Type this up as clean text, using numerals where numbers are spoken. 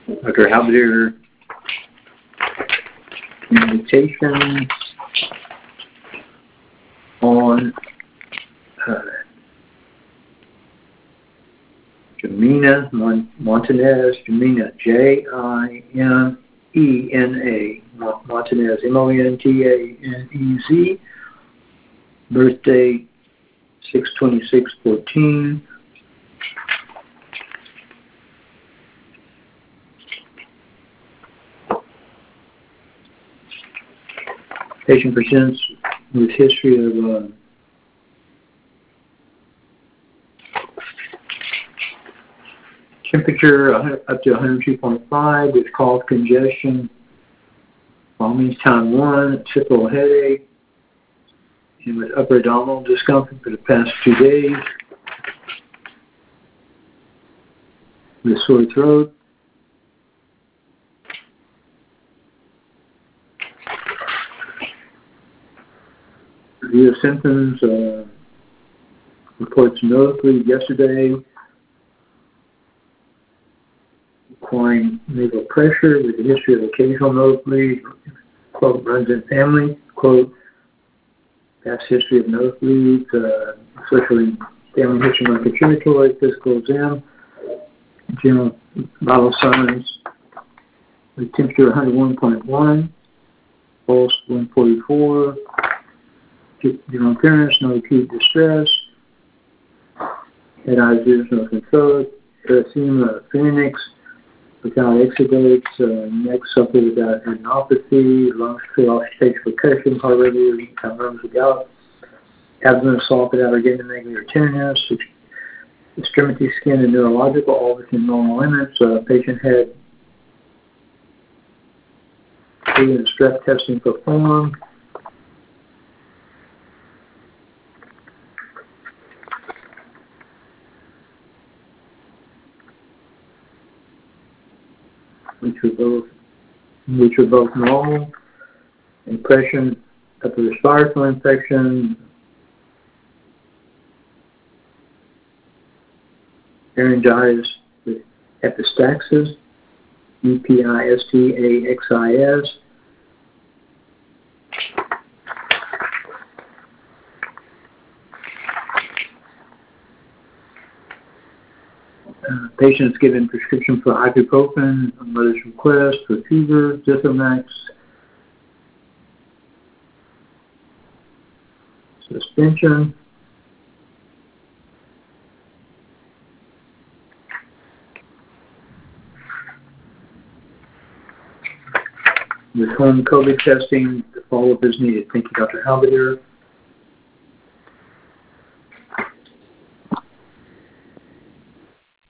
Dr. Halberdier, invitation on Jimena Montanez, Jimena, J-I-M-E-N-A, Montanez, M-O-N-T-A-N-E-Z, birthday 6/26/14. Patient presents with history of temperature up to 102.5 with cough, congestion, vomiting time 1, typical headache, and with upper abdominal discomfort for the past 2 days, with sore throat. Review of symptoms, reports nosebleed yesterday, requiring nasal pressure with a history of occasional nosebleed, quote, runs in family, quote, past history of nosebleeds, especially family history of contributory, physical exam, general vital signs, with temperature 101.1, pulse 144, general appearance, no acute distress, head, eyes, ears, nose, and throat, erythema, phoenix, without exudates, neck suffered without adenopathy, lungs feel stage percussion, heart rate, lungs without, abdomen soft without organic or tenderness, extremity, skin, and neurological, all within normal limits. Patient had flu and strep testing performed. Which were both normal. Impression of the respiratory infection, laryngitis with epistaxis, EPISTAXIS, patients given prescription for ibuprofen on mother's request for fever, Zithromax, suspension, with home COVID testing, the follow-up is needed. Thank you, Dr. Halberdier.